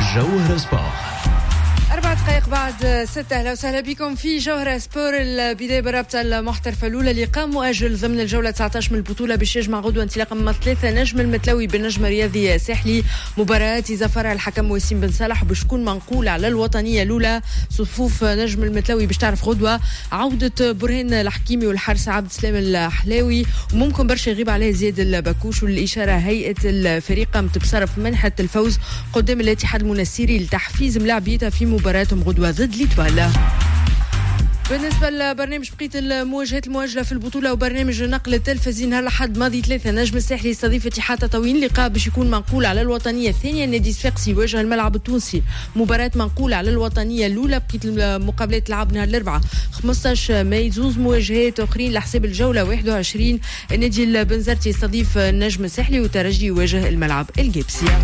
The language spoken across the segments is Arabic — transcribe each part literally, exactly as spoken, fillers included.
جوهرة سبور. أربع دقائق بعد ستة. أهلا وسهلا بكم في جوهرة سبور. البداية برابطة المحترفة الأولى لقاء مؤجل ضمن الجولة تسعة عشر من البطولة باش يجمع غدوة انطلاقا من ثلاثة نجم المتلوي بالنجم الرياضي ساحلي. مباراة إذا فرع الحكم وسيم بن صالح باش تكون منقولة على الوطنية الأولى. صفوف نجم المتلوي باش تعرف غدوة عودة برهان الحكيمي والحارس عبد السلام الحلاوي، وممكن برشا يغيب عليه زياد البكوش. والإشارة هيئة الفريق متبصرة في منحة الفوز قدام الاتحاد المنسيري لتحفيز ملاعبيتها في مباراتهم غدوة ضد ليتوالا. بالنسبة لبرنامج بقية المواجهات المؤجلة في البطولة وبرنامج نقل التلفزي نهار الأحد ماضي ثلاثة نجم الساحلي يستضيف اتحاد تطاوين. لقاء باش يكون منقول على الوطنية الثانية. نادي صفاقسي يواجه الملعب التونسي. مباراة منقولة على الوطنية الأولى. بقية المقابلات تلعب نهار الأربعاء خمسة عشر ماي. زوز مواجهات أخرين لحساب الجولة واحد وعشرين. النادي البنزرتي يستضيف النجم الساحلي وترجي يواجه الملعب الجيبسية.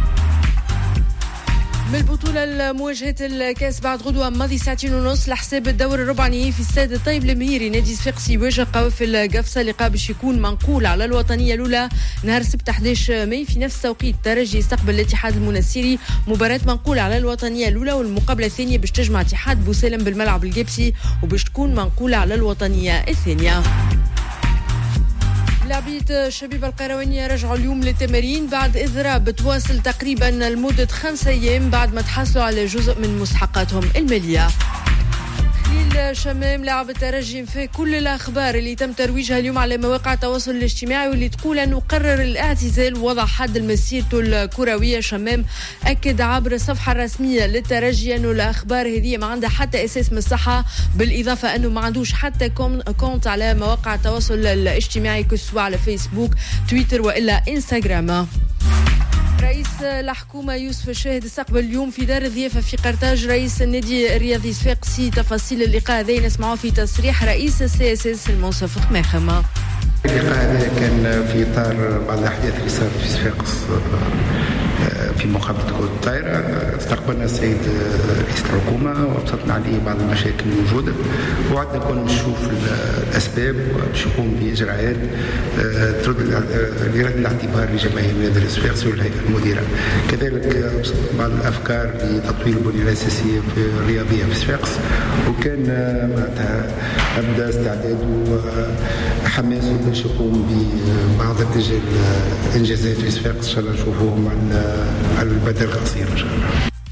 من البطولة المواجهات الكاس بعد غدوة ماضي ساعتين ونص لحساب الدور الربع نهائي في استاد الطيب المهيري. نادي صفاقسي يواجه قوافل قفصة. لقاء باش يكون منقول على الوطنية الأولى نهار السبت أحد عشر ماي في نفس التوقيت. الترجي يستقبل الاتحاد المنسيري. مباراة منقولة على الوطنية الأولى، والمقابلة الثانية باش تجمع اتحاد بوسالم بالملعب الجيبسي وباش تكون منقولة على الوطنية الثانية. لاعبية شبيبة القيروانية رجعوا اليوم للتمارين بعد إضراب تواصل تقريبا لمدة خمسة أيام بعد ما تحصلوا على جزء من مستحقاتهم المالية. خليل شمام لاعب الترجي في كل الأخبار اللي تم ترويجها اليوم على مواقع التواصل الاجتماعي واللي تقول أنه قرر الاعتزال ووضع حد لمسيرته الكروية. شمام أكد عبر الصفحة الرسمية للترجي أنه الأخبار هذه ما عندها حتى أساس من الصحة، بالإضافة أنه ما عندوش حتى كونت على مواقع التواصل الاجتماعي كسوا على فيسبوك تويتر وإلا إنستغرام. رئيس الحكومة يوسف الشاهد استقبل اليوم في دار الضيافة في قرطاج رئيس النادي الرياضي صفاقسي. تفاصيل اللقاء هذا نسمعوه في تصريح رئيس السي اس اس المنصف خماخمة. اللقاء هذا كان في إطار بعض الأحداث اللي صارت في صفاقس في مقابلة كرة الطائرة. استقبلنا السيد رئيس الحكومة وابسطنا عليه بعض المشاكل الموجودة، وعدنا كنا نشوف الأسباب وباش يقوم بإجراءات ترد لرد الاعتبار لجماهير نادي صفاقس والهيئة المديرة. كذلك بعض الأفكار لتطوير البنية الأساسية الرياضية في صفاقس، وكان معناتها أبدأ استعداده وحماسه باش يقوم ببعض الإنجازات في صفاقس إن شاء الله نشوفوهم على على البدل القصير إن شاء الله.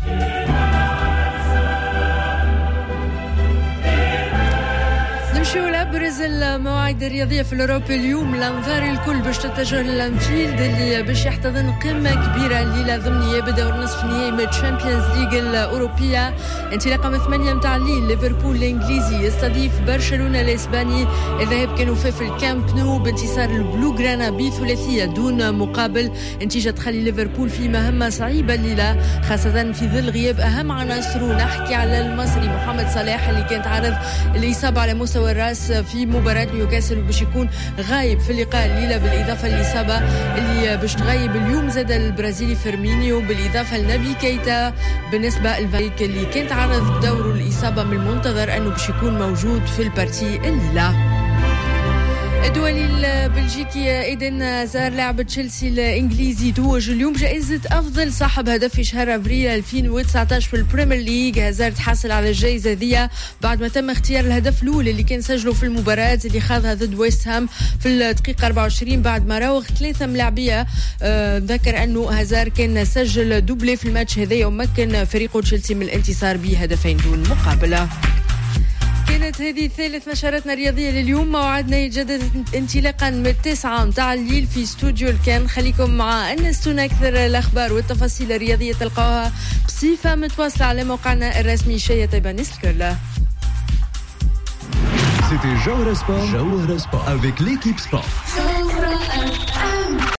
نمشيو لأبرز المواعيد الرياضية في الأوروبا اليوم. الأنظار الكل باش تتجه للأنفيلد اللي باش يحتضن قمة كبيرة الليلة ضمن نيابة دور نصف نهائي من تشامبيونز ليج الأوروبية. انطلاقا من ثمانية متاع الليل ليفربول الإنجليزي يستضيف برشلونة الإسباني. الذهاب كانوا في الكامب نو بانتصار البلو غرانا بثلاثية دون مقابل. نتيجة تخلي ليفربول في مهمة صعيبة الليلة، خاصة في ظل غياب أهم عناصره. نحكي على المصري محمد صلاح اللي كانت عرض الإصابة على مستوى الراس في مباراة نيوكاسل وباش يكون غايب في اللقاء الليلة، بالإضافة للإصابة اللي باش تغيب اليوم زاد البرازيلي فيرمينيو، بالإضافة لنبي كيتا. بالنسبة للفايك اللي كانت عرض دوره الإصابة من المنتظر أنه باش يكون موجود في البارتي الليلة. الدولي البلجيكي إيدن هازار لاعب تشيلسي الإنجليزي توج اليوم جائزة أفضل صاحب هدف في شهر أبريل ألفين وتسعة عشر في البريمير ليج. هازار تحصل على الجائزة ذي بعد ما تم اختيار الهدف الأول اللي كان سجله في المباراة اللي خاضها ضد ويست هام في الدقيقة أربعة وعشرين بعد ما راوغ ثلاثة ملاعبية. آه ذكر أنه هازار كان سجل دوبلي في الماتش هذا ومكن فريقه تشيلسي من الانتصار بهدفين دون مقابلة. كانت هذه ثالث نشراتنا الرياضية لليوم. موعدنا يتجدد انطلاقا من التاسعة متاع الليل في استوديو الكان. خليكم مع أنستون أكثر الأخبار والتفاصيل الرياضية تلقاها بصفة متواصلة على موقعنا الرسمي شيء طيبة نسل كله. C'était Jauhra Sport, Jauhra Sport avec l'équipe sport.